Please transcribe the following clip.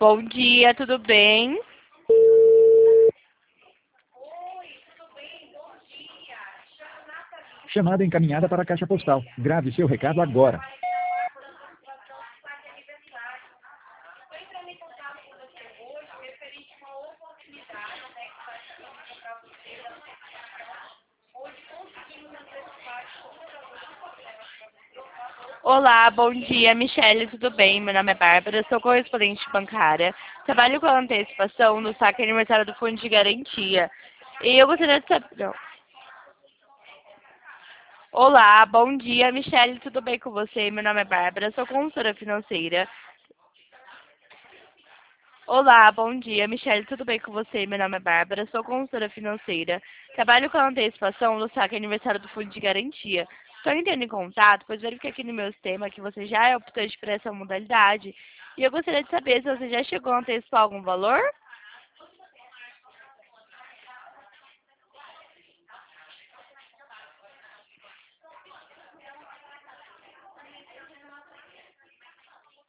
Bom dia, tudo bem? Chamada encaminhada para a caixa postal. Grave seu recado agora. Olá, bom dia, Michele, tudo bem? Meu nome é Bárbara, sou correspondente bancária. Trabalho com antecipação no saque aniversário do Fundo de Garantia. E eu gostaria de saber... Não. Olá, bom dia, Michele, tudo bem com você? Meu nome é Bárbara, sou consultora financeira. Olá, bom dia, Michele, tudo bem com você? Meu nome é Bárbara, sou consultora financeira. Trabalho com antecipação no saque aniversário do Fundo de Garantia. Estou entrando em contato, pois verifiquei aqui no meu sistema que você já é optante por essa modalidade. E eu gostaria de saber se você já chegou a antecipar algum valor?